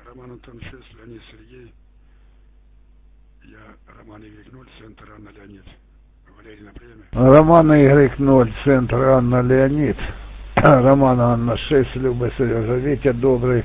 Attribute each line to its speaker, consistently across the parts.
Speaker 1: Роман Антонович, Леонид Сергей. Я Роман Y0, центр Анна Леонид. Валерий на приеме.
Speaker 2: Роман Y0, центр Анна Леонид. Роман Анна 6, Люба Сережа. Витя, добрый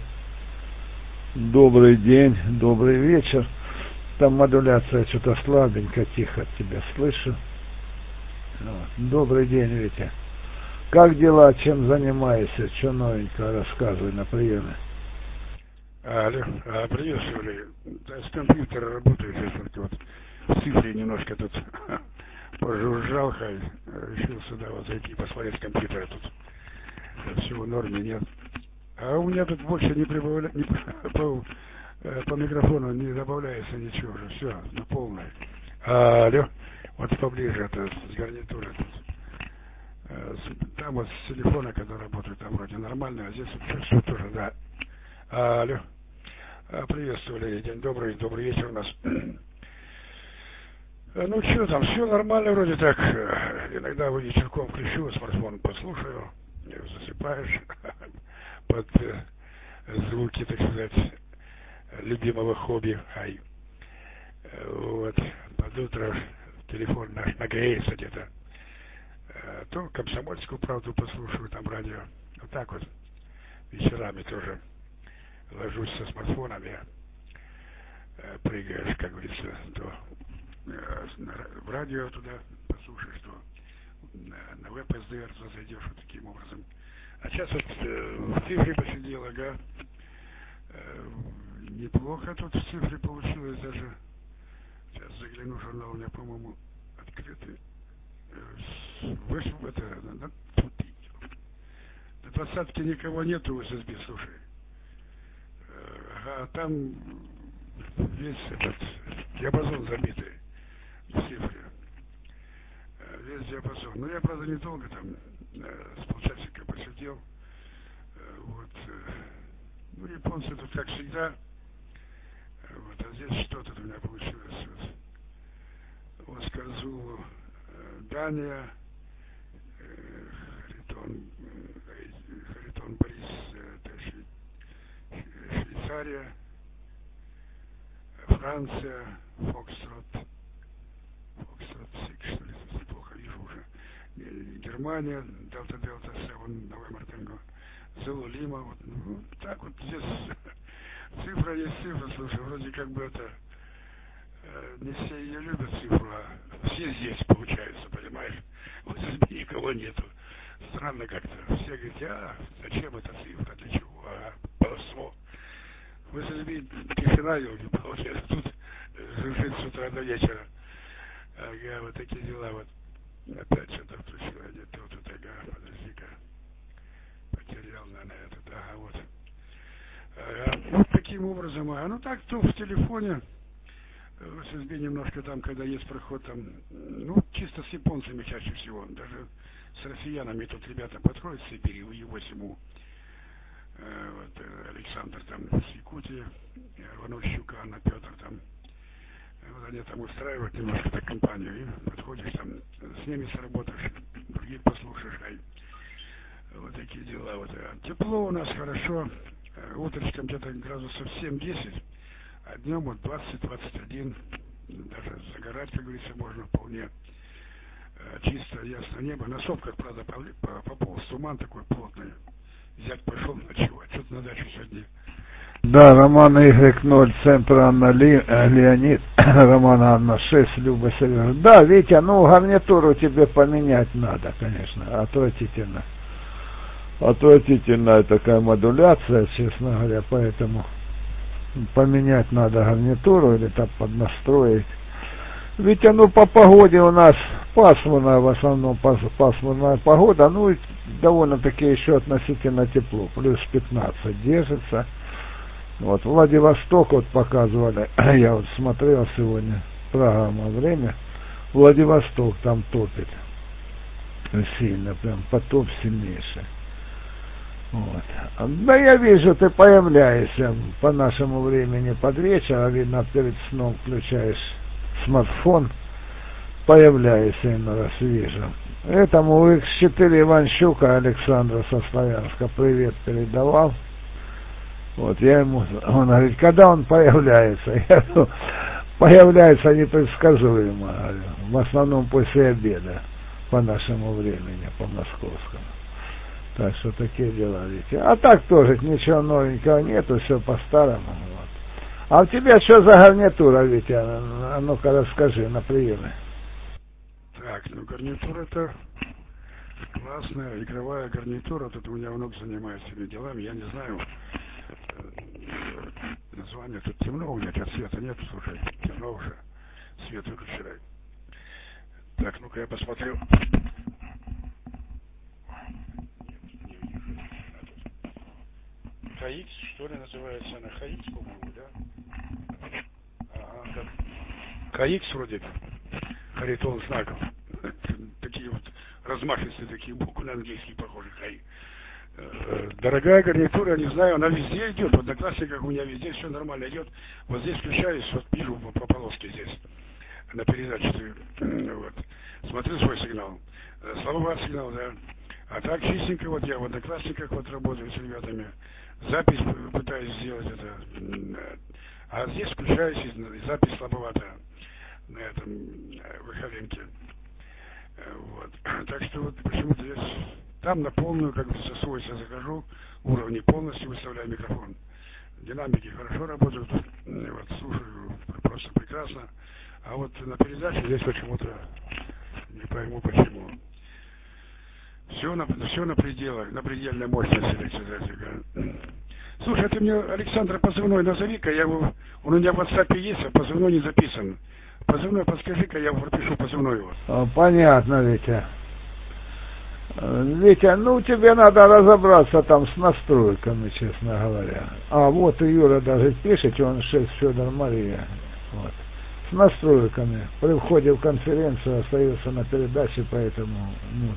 Speaker 2: день, добрый вечер. Там модуляция что-то слабенько, тихо от тебя слышу. Добрый день, Витя. Как дела, чем занимаешься? Что новенького рассказывай на приеме.
Speaker 1: Алло, приветствую. Да, с компьютера работаю здесь вот в цифре немножко тут пожужжал, решил сюда вот зайти и посмотреть компьютера тут. Все в норме, нет. А у меня тут больше не прибавляется, по микрофону не добавляется ничего уже, все, на полное. Алло, вот поближе, это с гарнитуры тут. Там вот с телефона, когда работает, там вроде нормально, а здесь вот все тоже, да. Алло. Приветствую, Валерий. День добрый вечер у нас. Ну что там, все нормально вроде так. Иногда вечерком включу, смартфон послушаю, засыпаешь под звуки, так сказать, любимого хобби. Вот, под утро телефон наш нагреется где-то. То комсомольскую правду послушаю, там радио. Вот так вот вечерами тоже ложусь со смартфонами, прыгаешь, как говорится, то в радио туда послушаешь, то на веб-СДР зайдешь вот таким образом. А сейчас вот в цифре посидел, ага. Неплохо тут в цифре получилось даже. Сейчас загляну, журнал у меня, по-моему, открытый. Вышел это, на 20-ке никого нету в ССБ, слушай. А там весь этот диапазон забитый в цифре. Весь диапазон. Ну, я, правда, недолго там, с полчасика посидел. Вот. Ну, японцы тут, как всегда. Вот. А здесь что тут у меня получилось? Вот. Оскар Дания. Харитон Борис, это Швейцария, Франция, Фокстрот 6, что ли, плохо вижу уже. Германия, Delta 7, Новембер Тенго, Зулу Лима, вот, ну, так вот здесь цифра есть цифра, слушай, вроде как бы это, не все ее любят цифру, а все здесь получается, понимаешь, вот здесь никого нету. Странно как-то. Все говорят, зачем эта цифра, для чего, полосло. В ССБ тишина, елки, получается, тут жужжит с утра до вечера. Ага, вот такие дела, вот. Опять что-то включила, где-то вот тут, ага, подожди-ка. Потерял, наверное, этот, ага, вот. Ага, вот таким образом, ну так, то в телефоне, в ССБ немножко там, когда есть проход, там, ну, чисто с японцами чаще всего, даже с россиянами тут ребята подходят с Сибири, в Е8, вот, Александр там с Якутии, Иванов Щука, Анна Петр там, вот они там устраивают немножко так компанию, и подходишь там, с ними сработаешь, других послушаешь, вот такие дела, вот. Тепло у нас хорошо, утречком где-то градусов 7-10, а днем вот 20-21, даже загорать, как говорится, можно вполне. Чисто, ясно небо. На сопках, правда, пополз туман такой плотный. Зять пошел ночевать. Что-то на дачу сегодня.
Speaker 2: Да, Роман Y0, центр Анна Леонид. Роман Анна 6, Люба Сережа. Да, Витя, ну гарнитуру тебе поменять надо, конечно. Отвратительно. Отвратительная такая модуляция, честно говоря, поэтому поменять надо гарнитуру или там поднастроить. Ведь ну по погоде у нас пасмурная, в основном пасмурная погода, ну и довольно-таки еще относительно тепло, плюс 15 держится. Вот Владивосток вот показывали, я вот смотрел сегодня программа «Время», Владивосток там топит сильно, прям потоп сильнейший. Вот. Да я вижу, ты появляешься по нашему времени под вечер, а видно перед сном включаешь смартфон, появляется иной раз, вижу. Этому X4 Иванчука Александра со Славянска привет передавал. Вот я ему, он говорит, когда он появляется? Я говорю, появляется непредсказуемо, говорю, в основном после обеда, по нашему времени, по московскому. Так что такие дела, видите. А так тоже ничего новенького нету, все по-старому. Вот. А у тебя что за гарнитура, Витя? А ну-ка расскажи на приеме.
Speaker 1: Так, ну гарнитура-то классная, игровая гарнитура. Тут у меня внук занимается этими делами, я не знаю название. Тут темно у меня, сейчас света нет, слушай, темно уже, свет выключай. Так, ну-ка я посмотрю. ХХ, что ли, называется она? ХХ, по-моему, да? Ага, да. ХХ вроде, харитон знаков. Такие вот размашистые такие буквы на английский похожи. Дорогая гарнитура, не знаю, она везде идет. В Одноклассниках у меня везде все нормально идет. Вот здесь включаюсь, вот вижу по полоске здесь на передаче. Вот. Смотрю свой сигнал. Слабоват сигнал, да. А так чистенько, вот я в Одноклассниках вот работаю с ребятами. Запись пытаюсь сделать это. А здесь включаюсь, и запись слабоватая на этом выходинке. Вот. Так что вот почему-то здесь там на полную, как бы со свойства захожу, уровни полностью выставляю микрофон. Динамики хорошо работают, вот, слушаю просто прекрасно. А вот на передаче здесь почему-то не пойму почему. Все на пределах, на предельной мощности. Слушай, ты мне, Александр, позывной назови-ка, он у меня в WhatsApp есть, а позывной не записан. Позывной подскажи-ка, я пропишу позывной его.
Speaker 2: Понятно, Витя. Витя, ну тебе надо разобраться там с настройками, честно говоря. А вот и Юра даже пишет, он 6 Федор Мария. Вот. С настройками. При входе в конференцию остается на передаче, поэтому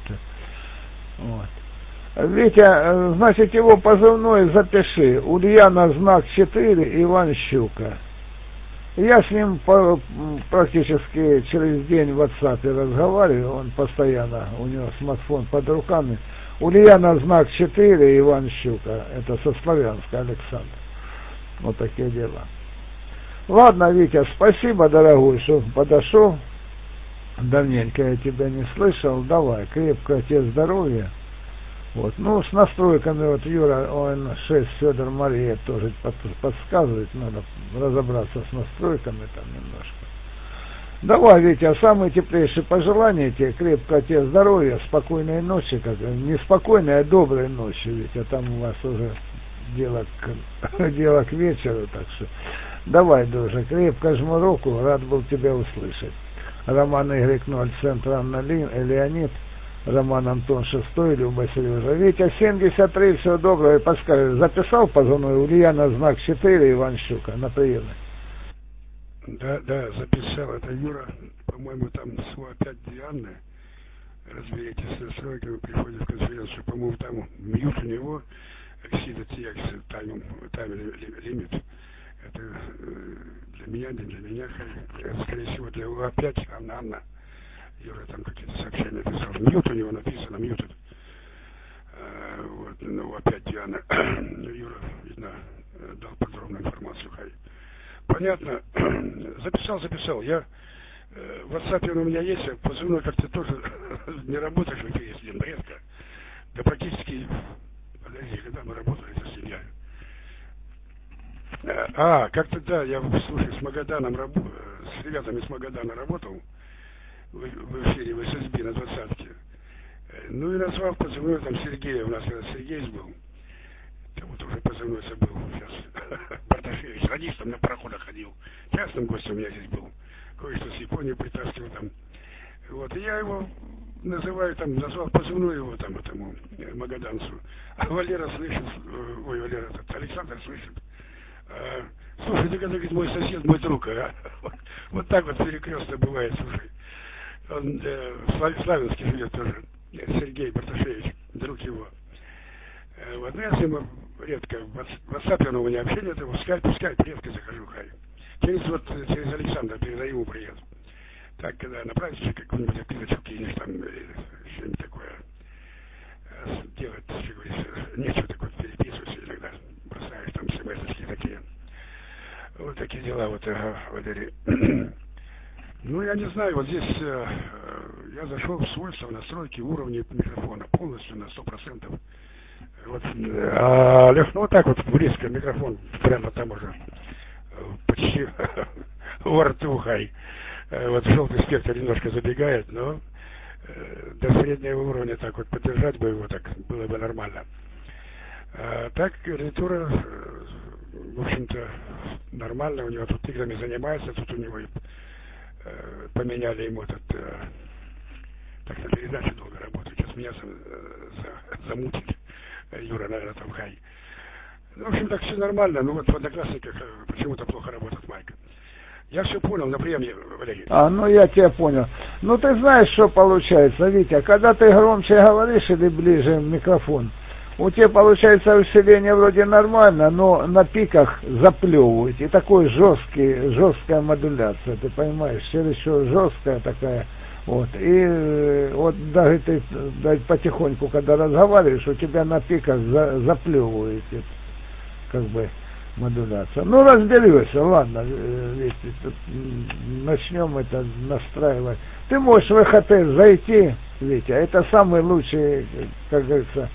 Speaker 2: вот. Витя, значит, его позывной запиши. Ульяна знак 4, Иван Щука. Я с ним практически через день в WhatsApp разговариваю, он постоянно, у него смартфон под руками. Ульяна знак 4, Иван Щука, это со Славянска, Александр. Вот такие дела. Ладно, Витя, спасибо, дорогой, что подошел. Давненько я тебя не слышал. Давай, крепкого тебе здоровья. Вот. Ну, с настройками, вот Юра, он 6 Федор Мария тоже подсказывает, надо разобраться с настройками там немножко. Давай, Витя, самые теплейшие пожелания тебе, крепкого тебе здоровья, спокойной ночи, не спокойной, а доброй ночи, Витя, там у вас уже дело к вечеру, так что давай, друже, крепко жму руку, рад был тебя услышать. Роман Y0, Центр Анна Леонид, Роман Антон 6, Люба Сережа. Витя 73, всего доброго, и подскажи, записал позывной Ульяна знак 4, Иван Щука, на приеме?
Speaker 1: Да, записал, это Юра, по-моему, там свой опять Дианы, разберитесь с настройками, приходит в конференцию, по-моему, там мьют у него, Exceeded TX, time limit, это для меня, не для меня, скорее всего, для его опять Анна. Юра там какие-то сообщения писал. Мьют у него написано, мьютед. Вот, ну, опять Диана. Юра, видно, дал подробную информацию. Понятно. Записал. Я в WhatsApp он у меня есть, позывной как-то тоже не работаешь в эфире, если редко. Да практически, подожди, когда мы работали, это семья. Как-то да, я, слушай, с Магаданом с ребятами с Магадана работал. В эфире в ССБ на 20-ке. Ну и назвал позывной там Сергея, у нас Сергей был. Там вот уже позывной забыл сейчас. Барташевич, радистом на пароходах ходил. Частным гостем у меня здесь был. Кое-что с Японии притаскивал там. Вот, и я его называю там, назвал позывной его там этому магаданцу. А Валера слышит, Валера, Александр слышит. Слушай, ты говорит, мой сосед, мой друг, а? Вот так вот перекрестно бывает, слушай. Он в Славянске живет тоже, Сергей Барташевич, друг его. Вот, ну я с ним редко, в WhatsApp у меня общение, в скайп редко захожу, через Александра передаю ему привет. Так, когда на празднике какую-нибудь открыточку кинешь, там, что-нибудь такое делать, как говорится, нечего такое переписываться иногда, бросаешь там смс Вот такие дела, вот, Валерий. Ну, я не знаю, вот здесь я зашел в свойства, настройки уровня микрофона полностью на 100%. Вот, Лех, ну вот так вот близко микрофон, прямо там уже, почти во рту, хай. Вот желтый спектр немножко забегает, но до среднего уровня так вот поддержать бы его, так было бы нормально. Так, гарнитура, в общем-то, нормально, у него тут играми занимается, тут у него поменяли ему этот, так на передаче долго работает, сейчас меня замутит, Юра, наверное, там хай. Ну, в общем, так все нормально, ну вот в Одноклассниках почему-то плохо работает майк. Я все понял, на приеме, Валерий.
Speaker 2: Ну я тебя понял. Ну ты знаешь, что получается, Витя, когда ты громче говоришь или ближе микрофон, у тебя получается усиление вроде нормально, но на пиках заплевывает. И такой жесткая модуляция, ты понимаешь, чересчур жесткая такая. Вот. И вот даже ты потихоньку, когда разговариваешь, у тебя на пиках заплевывает, как бы, модуляция. Ну, разберешься, ладно, начнем это настраивать. Ты можешь в ВХТ зайти, Витя, это самый лучший, как говорится,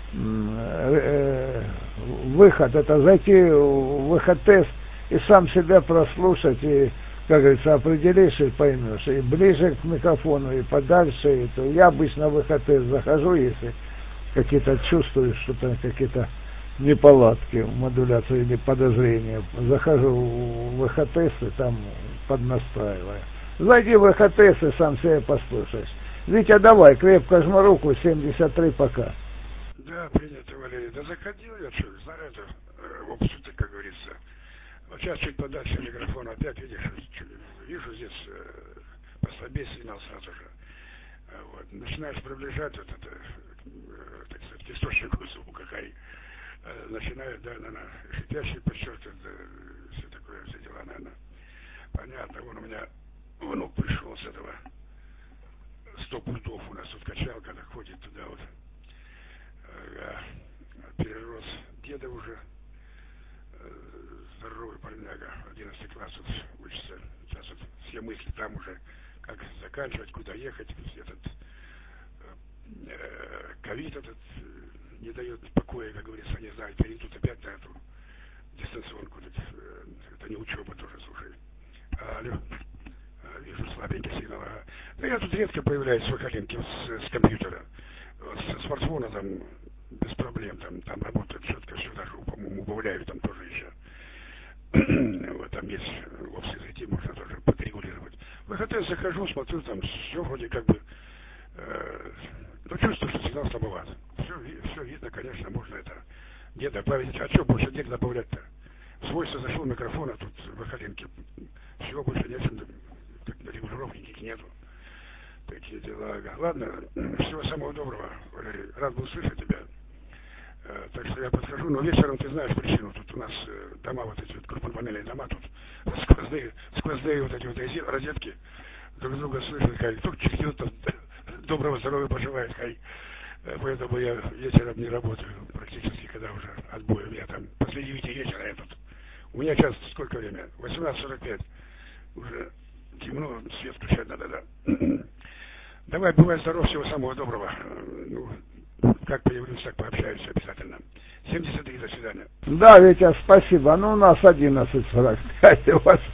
Speaker 2: выход, это зайти в ВХТ и сам себя прослушать, и, как говорится, определишь и поймешь. И ближе к микрофону, и подальше. И то. Я обычно в ВХТ захожу, если какие-то чувствую, что-то какие-то неполадки в модуляции или подозрения. Захожу в ВХТ и там поднастраиваю. Зайди в ВХТ и сам себя послушаешь. Витя, давай, крепко жму руку, 73 пока.
Speaker 1: Да, принято, Валерий. Да заходил я, что, знаю это, в общем-то, как говорится. Вот сейчас чуть подальше микрофон, опять, видишь, вижу здесь послабее сигнал сразу же. Вот. Начинаешь приближать вот это, так сказать, к источнику звука, хай. Начинает, да, наверное, шипящий подчеркивать, все такое, все дела, наверное. Понятно, вон у меня внук пришел с этого 100 пультов у нас тут качалка, так ходит туда вот. Перерос деда уже, здоровый парняга, 11 класс вот учится. Сейчас вот все мысли там уже, как заканчивать, куда ехать. Этот ковид этот не дает покоя, как говорится, не знаю, перейдут опять на эту дистанционку. Это не учеба тоже, слушай. Алло, вижу слабенький сигнал. Да я тут редко появляюсь в Сахалинке с компьютера. Вот с смартфона там без проблем, там работает четко, все даже, по-моему, убавляю там тоже еще. Вот там есть опции зайти, можно тоже подрегулировать. В ВХТ захожу, смотрю, там все вроде как бы, ну чувствую, что сигнал слабоват. Все видно, конечно, можно это не добавить. А что больше негде добавлять-то? В свойства зашел микрофон, а тут в Ахалинке всего больше нечем, регулировки никаких нету. Такие дела. Ладно, всего самого доброго, Валерий. Рад был слышать тебя. Так что я подхожу, но вечером ты знаешь причину. Тут у нас дома вот эти вот крупнопанельные дома, тут сквозные вот эти вот розетки друг друга слышат, хай. Только через там доброго здоровья пожелает, хай. Поэтому я вечером не работаю практически, когда уже отбой. У меня там после 9 вечера я тут. У меня сейчас сколько время? 18:45. Уже темно, свет включать надо, да. Давай, бывай здоров, всего самого доброго. Ну, как появлюсь, так пообщаюсь обязательно. 73, до свидания.
Speaker 2: Да, Витя, спасибо. Ну, у нас 11:45, у вас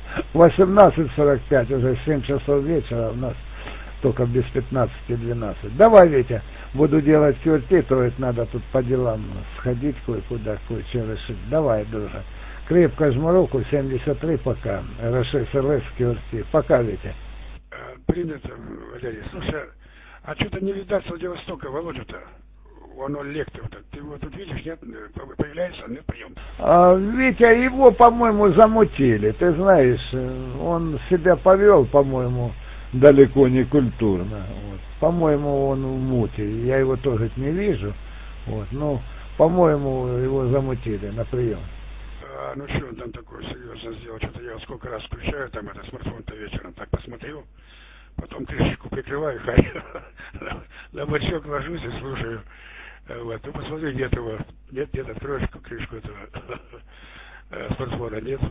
Speaker 2: 18:45, уже 7 часов вечера, у нас только без 15:12. Давай, Витя, буду делать QRT, то это надо тут по делам сходить кое-куда, кое-что решить. Давай, друже. Крепко жму руку, 73 пока. РШСЛС QRT. Пока, Витя.
Speaker 1: Принято, Валерий. Слушай, а что-то не видать с Владивостока, Володю-то? Он лектор. Ты его тут видишь, нет? Появляется, нет, прием.
Speaker 2: Витя, его, по-моему, замутили. Ты знаешь, он себя повел, по-моему, далеко не культурно. Вот. По-моему, он в муте. Я его тоже не вижу. Вот. Но, по-моему, его замутили на прием.
Speaker 1: Ну что он там такое серьезно сделал? Что-то я сколько раз включаю там этот смартфон-то вечером, так посмотрю, потом крышечку прикрываю, хай, на бочок ложусь и слушаю. Вот, ну посмотри, нет, откроешь крышку этого смартфона, нет,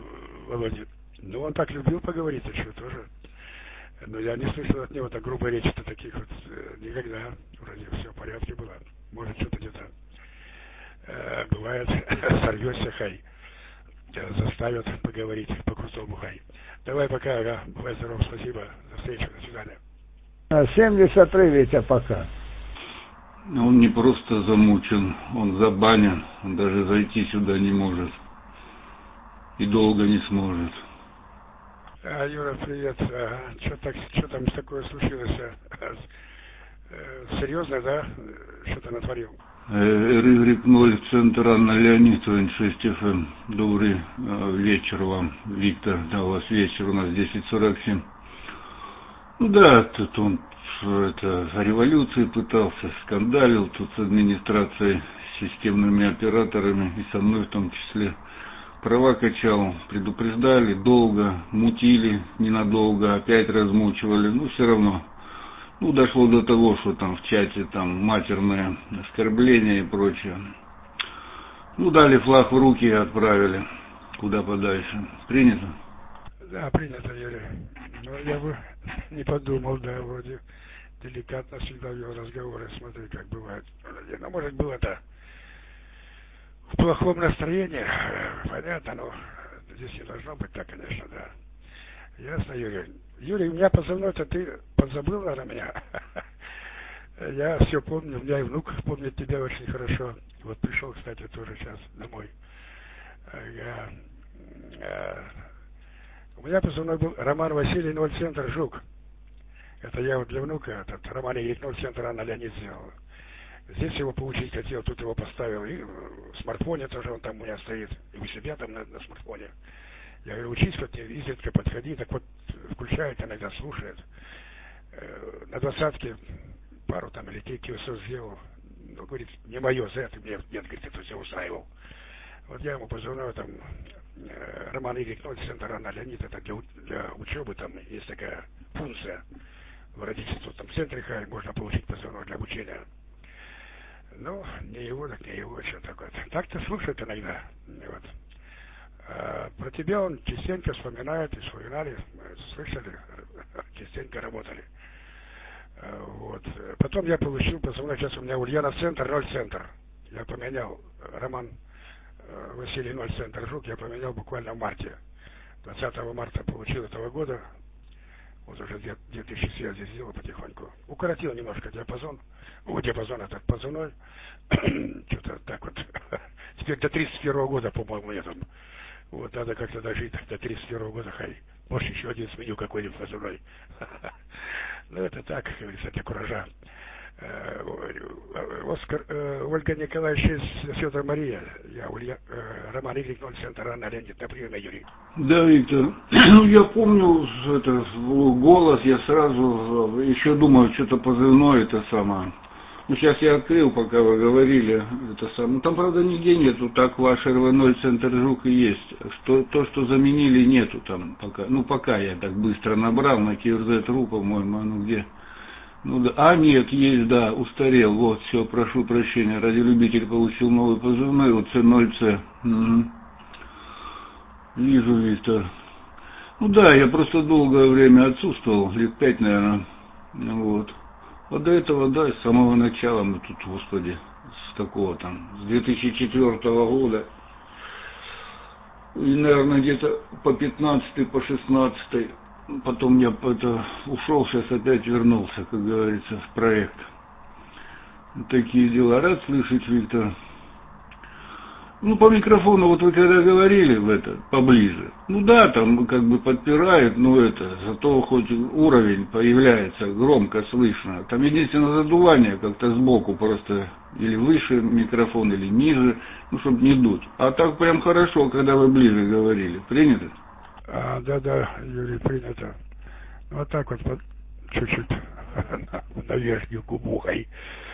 Speaker 1: Володя. Ну, он так любил поговорить, а что, тоже. Но я не слышал от него так грубой речи-то таких вот никогда. Вроде все в порядке было. Может, что-то где-то бывает, сорвешься, хай. Заставят поговорить по-крутому, хай. Давай пока, ага. Бывай здоров, спасибо за встречу, до свидания.
Speaker 2: 73, Витя, пока.
Speaker 3: Он не просто замучен, он забанен, он даже зайти сюда не может. И долго не сможет.
Speaker 1: Юра, привет. Ага. Что там такое случилось? Серьезно, да? Что ты натворил?
Speaker 3: РY0, центр Анна Леонидовна, 6 FM. Добрый вечер вам, Виктор. Да, у вас вечер, у нас 10:47. Ну да, тут он о революции пытался, скандалил тут с администрацией, с системными операторами и со мной в том числе. Права качал, предупреждали долго, мутили ненадолго, опять размучивали, но все равно. Ну, дошло до того, что там в чате там матерные оскорбления и прочее. Ну, дали флаг в руки и отправили куда подальше. Принято?
Speaker 1: Да, принято, Юрий. Но я бы не подумал, да, вроде деликатно всегда вел разговоры, смотри, как бывает. Ну, может, было-то в плохом настроении, понятно, но здесь не должно быть так, конечно, да. Ясно, Юрий. Юрий, у меня позывной-то ты подзабыл, наверное, меня. Я все помню, у меня и внук помнит тебя очень хорошо. Вот пришел, кстати, тоже сейчас домой. У меня позывной был Роман Василий 0 центр Жук. Это я вот для внука, этот Роман Ильич 0 центр Анна Леонид сделал. Здесь его получить хотел, тут его поставил. И в смартфоне тоже он там у меня стоит. И у себя там на смартфоне. Я говорю, учись, хоть изредка подходи, так вот включает, иногда слушает. На 20-ке пару там или киосов сделал. Ну, говорит, не мое, за это мне, нет, говорит, это все устраивал. Вот я ему позвонил, там, Роман Ильич, центр Анна Леонид, это для учебы, там есть такая функция в родительстве, там в центре хай можно получить позвонок для обучения. Ну, не его, так не его, что такое. Так-то слушает иногда, вот. Про тебя он частенько вспоминает, и вспоминали, слышали, частенько работали. Вот. Потом я получил позвонок, сейчас у меня Ульяна центр, 0 центр. Я поменял, Роман Василий 0 центр Жук, я поменял буквально в марте. 20 марта получил этого года. Вот уже 2000 связи сделал потихоньку. Укоротил немножко диапазон. Диапазон этот позывной. Что-то так вот. Теперь до 31 года, по-моему, нет. Вот надо как-то дожить до 31 года, хай. Может, еще один сменю какой-нибудь позывной. Ну, это так, как говорится, для куража. Ольга Николаевича Федор Мария. Я Роман Ильич 0 центр Анна Леонид. На приеме, Юрий.
Speaker 3: Да, Виктор. Ну, я помню это, голос, я сразу еще думаю, что-то позывное это самое. Ну, сейчас я открыл, пока вы говорили, это самое. Ну, там, правда, нигде нету, так ваш РВ0 центр Жук и есть. То, что заменили, нету там пока. Ну, пока я так быстро набрал на QRZ.ru, по-моему, ну где. Ну да, нет, есть, да, устарел, вот, все, прошу прощения, радиолюбитель получил новый позывной, вот C0C. Угу. Вижу, Виктор. Ну да, я просто долгое время отсутствовал, лет 5, наверное, вот. А до этого, да, с самого начала мы тут, господи, с какого там, с 2004 года, и, наверное, где-то по 15, по 16, потом я ушел, сейчас опять вернулся, как говорится, в проект. Такие дела. Рад слышать, Виктор. Ну, по микрофону, вот вы когда говорили в это, поближе, ну да, там как бы подпирает, ну это, зато хоть уровень появляется, громко слышно. Там единственное задувание как-то сбоку просто, или выше микрофон, или ниже, ну, чтобы не дуть. А так прям хорошо, когда вы ближе говорили. Принято?
Speaker 1: Да, Юрий, принято. Вот так вот, чуть-чуть на верхнюю губу, хай.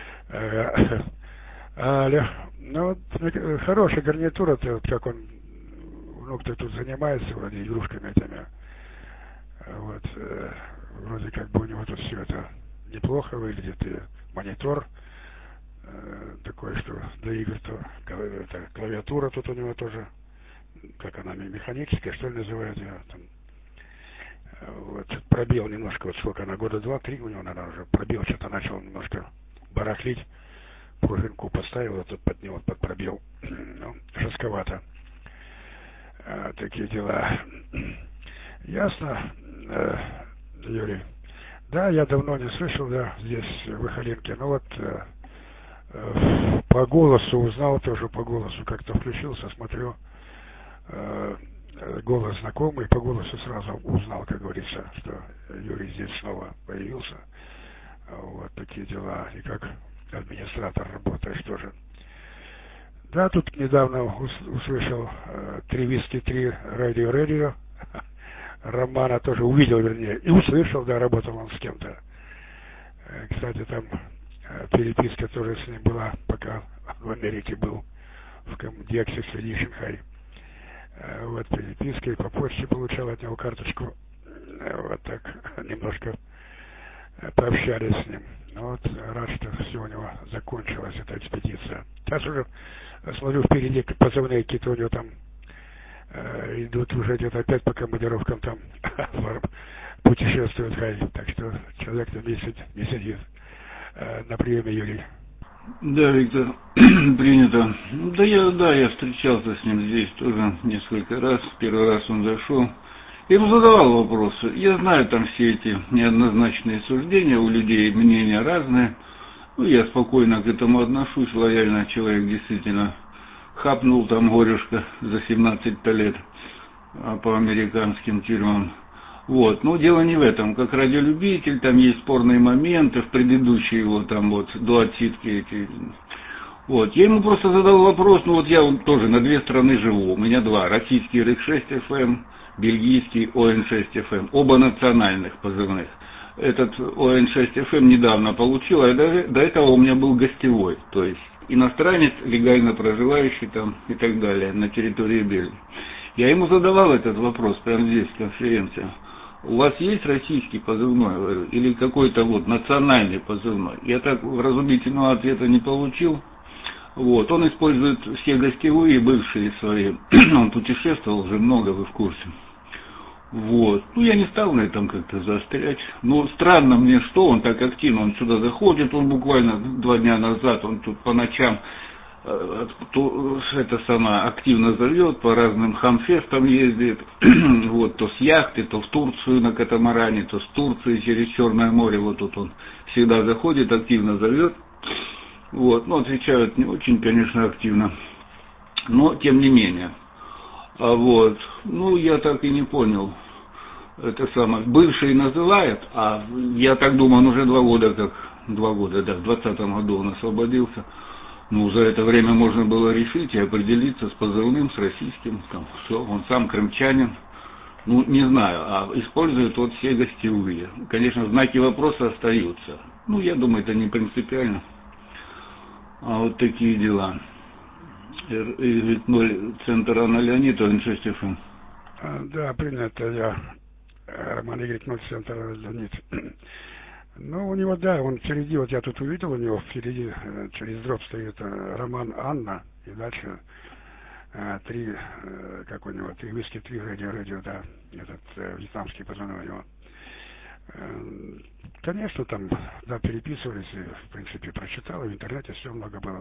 Speaker 1: Ну, вот, хорошая гарнитура-то, вот как он, внук-то тут занимается, вроде, игрушками этими. Вот, вроде как бы у него тут все это неплохо выглядит, и монитор такой, что для игр-то, это, клавиатура тут у него тоже как она, механическая, что ли, называют ее, там, вот, пробел немножко, вот сколько она, года 2-3 у него, наверное, уже пробел, что-то начал немножко барахлить, пружинку поставил, вот под него, под пробел, ну, жестковато. Такие дела. Ясно, Юрий? Да, я давно не слышал, да, здесь, в Ихалинке, но вот по голосу узнал, тоже по голосу как-то включился, смотрю, голос знакомый, по голосу сразу узнал, как говорится, что Юрий здесь снова появился. Вот такие дела. И как администратор работаешь тоже. Да, тут недавно услышал 3 виски 3 радио. Романа тоже увидел, вернее, и услышал, да, работал он с кем-то. Кстати, там переписка тоже с ним была, пока в Америке был, в The Expedition High. Вот переписка, и по почте получал от него карточку. Вот так немножко пообщались с ним. Ну вот, рад, что все у него закончилась эта экспедиция. Сейчас уже, смотрю, впереди позывные какие-то у него там идут уже где-то опять по командировкам там путешествуют. Так что человек-то не сидит на приеме, Юрий.
Speaker 3: Да, Виктор, принято. Да, я встречался с ним здесь тоже несколько раз. Первый раз он зашел. Я ему задавал вопросы. Я знаю там все эти неоднозначные суждения у людей, мнения разные. Ну, я спокойно к этому отношусь, лояльно. Человек действительно хапнул там горюшка за 17 лет по американским тюрьмам. Вот, но дело не в этом. Как радиолюбитель, там есть спорные моменты в предыдущие его там вот до отсидки эти. Вот, я ему просто задал вопрос, ну вот я тоже на 2 страны живу, у меня 2, российский РИК-6 FM, бельгийский ОН6 FM, оба национальных позывных. Этот ОН6 FM недавно получил, а до этого у меня был гостевой, то есть иностранец, легально проживающий там и так далее на территории Бельгии. Я ему задавал этот вопрос прямо здесь, в конференции. У вас есть российский позывной или какой-то вот национальный позывной? Я так вразумительного ответа не получил. Вот, он использует все гостевые бывшие свои. Он путешествовал уже много, вы в курсе. Вот. Ну, я не стал на этом как-то заострять. Но странно мне, что он так активно, он сюда заходит, он буквально 2 дня назад, он тут по ночам это сама активно зовет, по разным хамфестам ездит, вот, то с яхты, то в Турцию на катамаране, то с Турции через Черное море, вот тут он всегда заходит, активно зовет, вот, но отвечают не очень, конечно, активно, но тем не менее, вот, ну, я так и не понял, это самое, бывший называет, а я так думаю, он уже 2 года, да, в 2020 году он освободился. Ну, за это время можно было решить и определиться с позывным, с российским, там, все, он сам крымчанин, ну, не знаю, а использует вот все гостевые. Конечно, знаки вопроса остаются. Ну, я думаю, это не принципиально. А вот такие дела. Y0, центр Анна Леонид, Н6 FM.
Speaker 1: Да, принято, я Роман Y0, центр Анна Леонид. Ну, у него, да, он впереди, вот я тут увидел, у него впереди через дроп стоит Роман Анна, и дальше 3, как у него, 3 виски, 3 радио, да, этот вьетнамский позывной у него. Конечно, там, да, переписывались, и, в принципе, прочитал, в интернете все много было,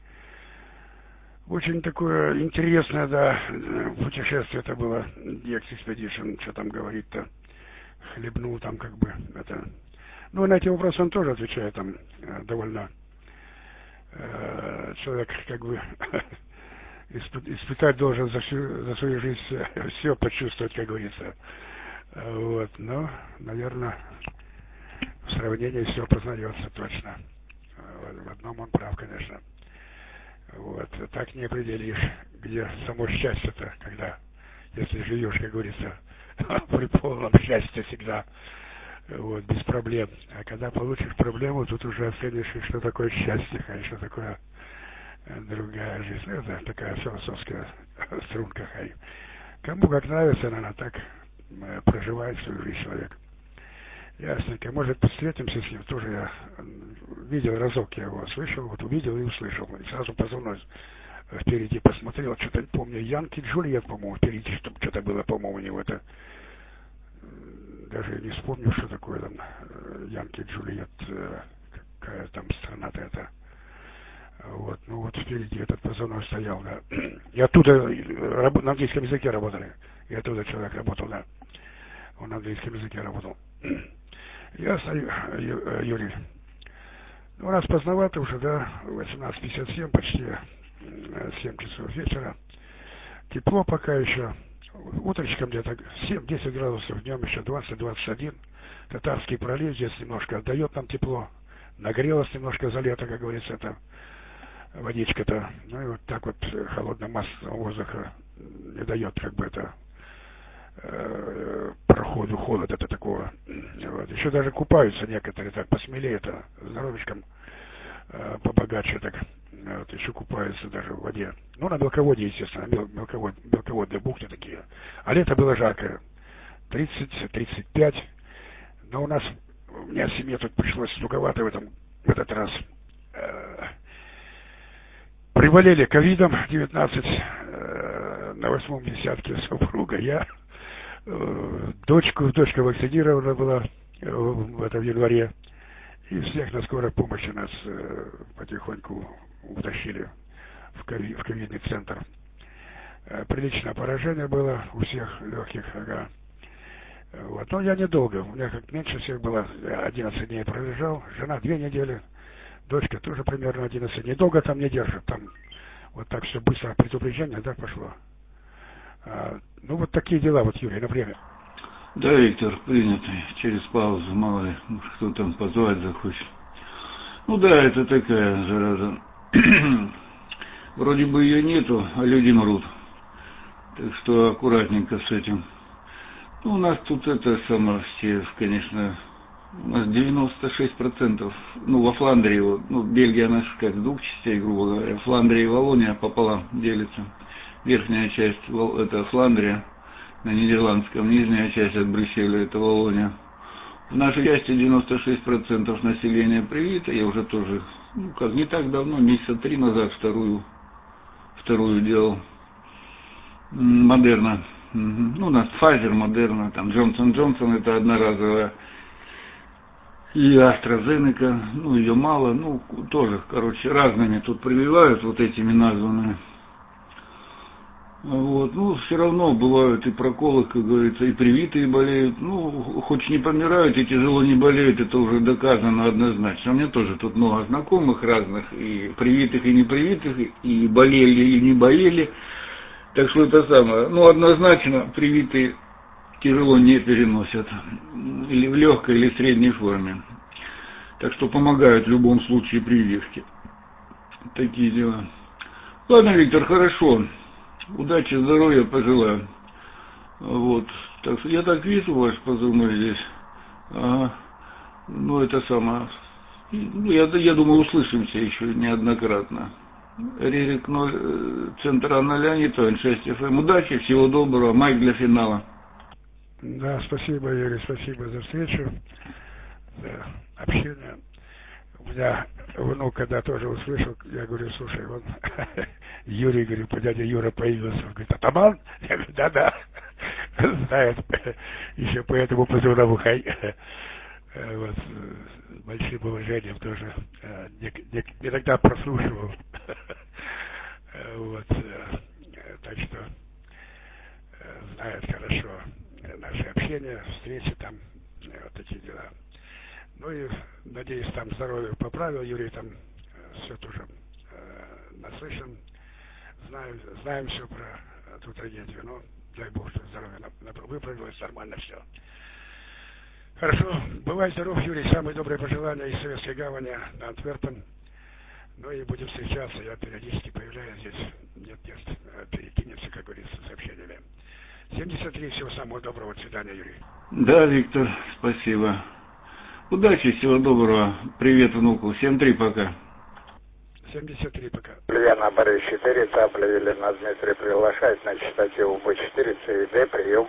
Speaker 1: очень такое интересное, да, путешествие это было, The Expedition, что там говорить-то, хлебнул там, как бы, это... Ну, на эти вопросы он тоже отвечает, там, довольно человек, как бы, испытать должен за свою жизнь все почувствовать, как говорится. Вот, но, наверное, в сравнении все познается точно. В одном он прав, конечно. Вот, так не определишь, где само счастье-то, когда, если живешь, как говорится, при полном счастье всегда. Вот, без проблем. А когда получишь проблему, тут уже оценишь, что такое счастье, а что такое другая жизнь. Это такая философская струнка. Кому как нравится, наверное, так проживает свою жизнь человек. Ясненько. Может, встретимся с ним. Тоже я видел разок, я его слышал, вот увидел и услышал. И сразу позывной впереди посмотрел, что-то помню, Янки Джульет, по-моему, впереди что-то было, по-моему, у него это, даже не вспомню, что такое там, Янки Джульет, какая там страна-то это. Вот, ну вот впереди этот позывной стоял, да. И оттуда на английском языке работали. И оттуда человек работал, да. Он на английском языке работал. Ясно, Юрий. Ну, раз поздновато уже, да, 18:57, почти 7 часов вечера. Тепло пока еще. Утречком где-то 7-10 градусов, днем еще 20-21. Татарский пролив здесь немножко отдает нам тепло. Нагрелось немножко за лето, как говорится, это водичка-то. Ну и вот так вот холодная масса воздуха не дает, как бы это, проходу холода это такого. Вот. Еще даже купаются некоторые так посмелее-то, здоровичком побогаче так. Вот, еще купаются даже в воде. Ну, на мелководье, естественно, мелководные бухты такие. А лето было жаркое. 30-35. Но у меня в семье тут пришлось туговато в этот раз. Приболели ковидом 19 на 8-м десятке супруга. Я дочка вакцинирована была в январе. И всех на скорой помощи нас потихоньку утащили в ковидный центр. Приличное поражение было у всех легких, ага. Вот. Но я недолго, у меня как меньше всех было, 11 дней пролежал, жена 2 недели, дочка тоже примерно 11. Недолго там не держит, там вот так все быстро предупреждение, да, пошло. Ну вот такие дела, вот, Юрий, на время.
Speaker 3: Да, Виктор, принятый. Через паузу, мало ли, кто там позвать захочет. Ну да, это такая зараза. Вроде бы ее нету, а люди мрут. Так что аккуратненько с этим. Ну, у нас тут это самое, все, конечно, у нас 96%, ну, во Фландрии, ну, Бельгия наша как с 2 частей, грубо говоря, Фландрия и Валлония пополам делится. Верхняя часть, это Фландрия, на нидерландском, нижняя часть от Брюсселя, это Валлония. В нашей части 96% населения привито, я уже тоже, ну, как не так давно, месяца 3 назад вторую делал. Модерна. Ну, у нас Pfizer, Модерна, там Джонсон это одноразовая. И AstraZeneca, ну, ее мало, ну, тоже, короче, разными тут прививают, вот этими названными. Вот, ну, все равно бывают и проколы, как говорится, и привитые болеют, ну, хоть не помирают и тяжело не болеют, это уже доказано однозначно. У меня тоже тут много знакомых разных, и привитых, и непривитых, и болели, и не болели. Так что это самое, ну, однозначно привитые тяжело не переносят, или в легкой, или в средней форме. Так что помогают в любом случае прививки. Такие дела. Ладно, Виктор, хорошо. Удачи, здоровья пожелаю. Вот. Так что я так вижу ваш позывной здесь. Ага. Ну, это самое. Ну, я думаю, услышимся еще неоднократно. Рерик 0, центр Аналяни, 6 FM. Удачи, всего доброго. Майк для финала.
Speaker 1: Да, спасибо, Юрий, спасибо за встречу, за общение. У меня внук, когда тоже услышал, я говорю, слушай, вон Юрий, говорю, дядя Юра появился, он говорит, атаман? Я говорю, да-да, знает, еще по этому позывному хай. Вот, с большим уважением тоже иногда прослушивал. Вот, так что знает хорошо наше общение, встречи там, вот такие дела. Ну и, надеюсь, там здоровье поправил, Юрий там все тоже наслышан, знаем все про эту трагедию, но дай Бог, что здоровье выправилось, нормально все. Хорошо, бывай здоров, Юрий, самые добрые пожелания из Советской Гавани на Антверпен. Ну и будем встречаться, я периодически появляюсь здесь, нет, перекинемся, как говорится, сообщениями. 73, всего самого доброго, до свидания, Юрий.
Speaker 3: Да, Виктор, спасибо. Удачи, всего доброго, привет внуку, 7-3 пока.
Speaker 1: 73 пока.
Speaker 4: Ульяна Борис 4, Цапля Елена Дмитрий приглашает на частоте УБ4, ЦИД, прием.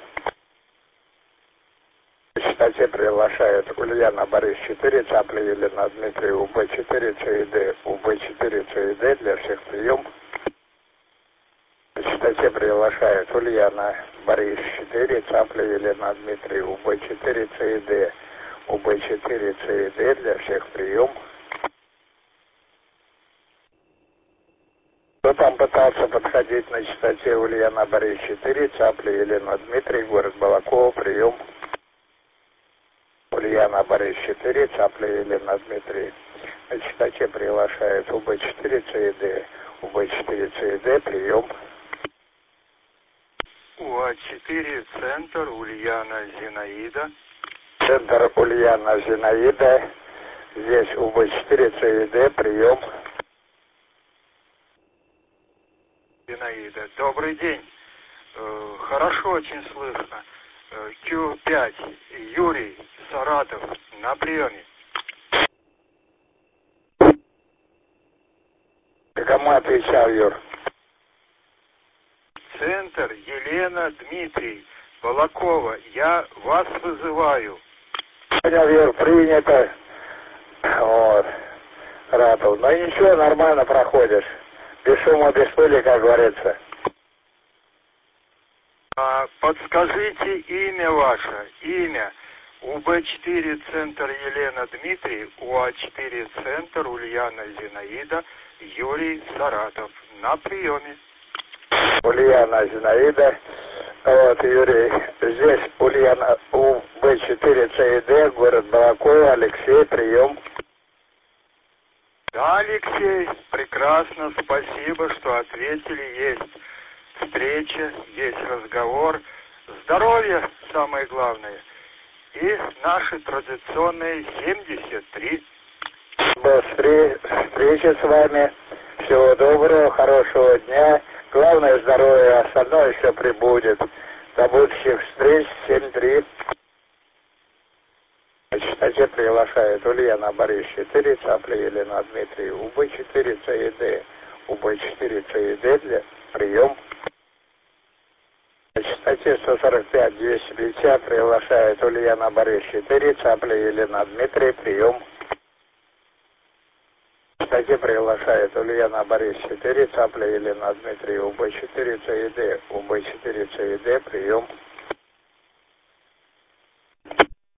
Speaker 4: На частоте приглашает Ульяна Борис 4, Цапля Елена Дмитрий, УБ4, ЦИД, УБ4, ЦИД, для всех прием. На частоте приглашает Ульяна Борис 4, Цапля Елена Дмитрий, УБ4 ЦИД, УБ4 ЦИД для всех прием. Кто там пытался подходить на частоте Ульяна Борис 4, Цапля Елена Дмитрий, город Балаково, прием. Ульяна Борис 4, Цапля Елена Дмитрий. На частоте приглашает УБ4 ЦИД, УБ4 ЦИД, прием.
Speaker 5: УА4, центр, Ульяна Зинаида.
Speaker 4: Центр Ульяна Зинаида. Здесь УБ4 ЦИД, прием.
Speaker 5: Зинаида, добрый день. Хорошо очень слышно. Q5, Юрий, Саратов, на приеме.
Speaker 4: Ты кому отвечал, Юр?
Speaker 5: Центр, Елена, Дмитрий, Балакова, я вас вызываю.
Speaker 4: Понял, Юр, принято. Вот. Ратов. Ну ничего, нормально проходишь. Без шума, без пыли, как говорится.
Speaker 5: Подскажите имя ваше, имя. УБ4 центр Елена Дмитрий, УА4 центр Ульяна Зинаида, Юрий, Саратов. На приеме.
Speaker 4: Ульяна Зинаида. Вот, Юрий. Здесь Ульяна УБ4 ЦИД, город Балаково, Алексей, прием.
Speaker 5: Да, Алексей, прекрасно, спасибо, что ответили. Есть встреча, есть разговор. Здоровье самое главное. И наши традиционные 73.
Speaker 4: До встречи с вами. Всего доброго, хорошего дня. Главное здоровье, остальное все прибудет. До будущих встреч. 7-3. На частоте приглашает Ульяна Борис 4, Цапля Елена Дмитрий, УБ4 ЦИД, УБ4 ЦИД для прием. На частоте 145-250 приглашает Ульяна Борис 4, Цапля Елена Дмитрий, прием. На частоте приглашает Ульяна Борис 4, Цапля Елена Дмитрий, УБ4 ЦИД, УБ4 ЦИД, прием.